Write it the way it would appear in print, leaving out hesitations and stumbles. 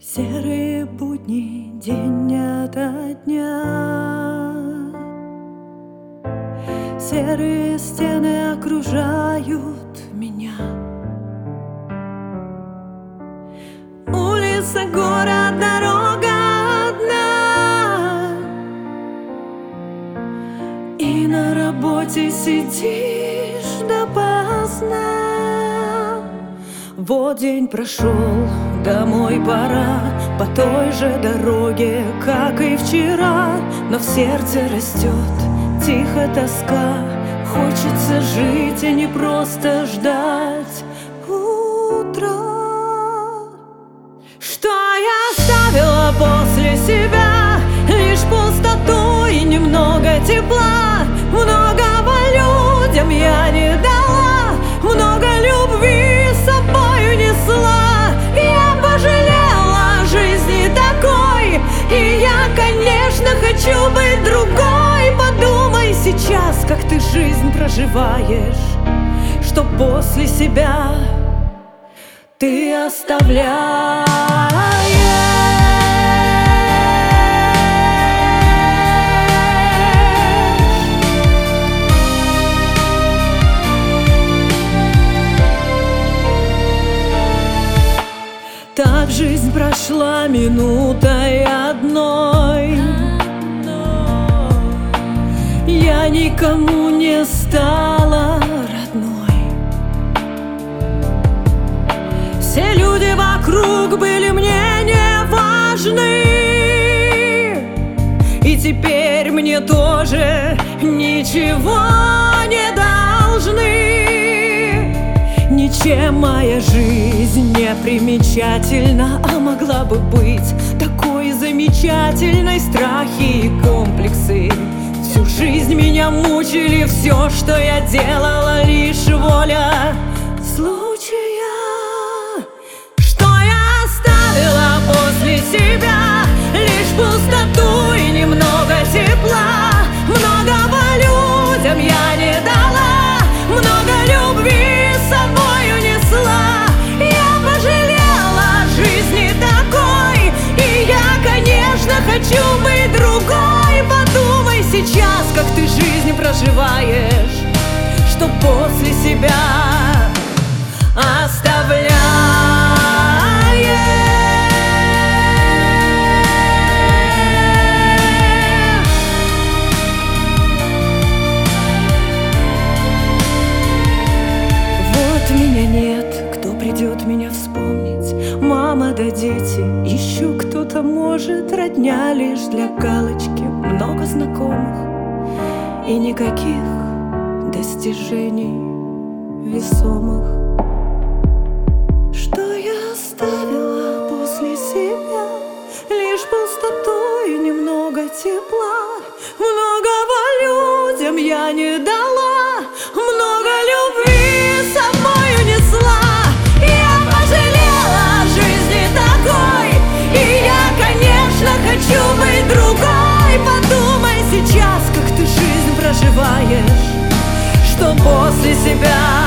Серые будни день ото дня, серые стены окружают меня. Улица, город, дорога одна, и на работе сидишь допоздна. Вот день прошел, домой пора, по той же дороге, как и вчера. Но в сердце растет тихо тоска, хочется жить и не просто ждать утра. Что я оставила после себя? Лишь пустоту и немного тепла. Многого людям я не дала, много любви с собою несла. Я пожалела жизни такой, и я, конечно, хочу быть другой. Подумай сейчас, как ты жизнь проживаешь, что после себя ты оставляешь. Так жизнь прошла минутой одной, я никому не стала родной. Все люди вокруг были мне не важны, и теперь мне тоже ничего не должны. Ничем моя жизнь не примечательна, а могла бы быть такой замечательной. Страхи и комплексы всю жизнь меня мучили, все, что я делала, лишь воля случая. Что я оставила после себя? Лишь пустоту и немного тепла. Многого людям я не дала, много любви с собою несла. Я пожалела жизни такой, и я, конечно, хочу быть другой. Подумай сейчас, как ты жизнь проживаешь, что после себя оставляешь. Меня нет, кто придет меня вспомнить. Мама да дети, еще кто-то может. Родня лишь для галочки, много знакомых и никаких достижений весомых. Что я оставила после себя? Лишь пустоту и немного тепла. Многого людям я не дала, много любви с собою несла. Я пожалела жизни такой, и я, конечно, хочу быть другой. Подумай сейчас, как ты жизнь проживаешь, что после себя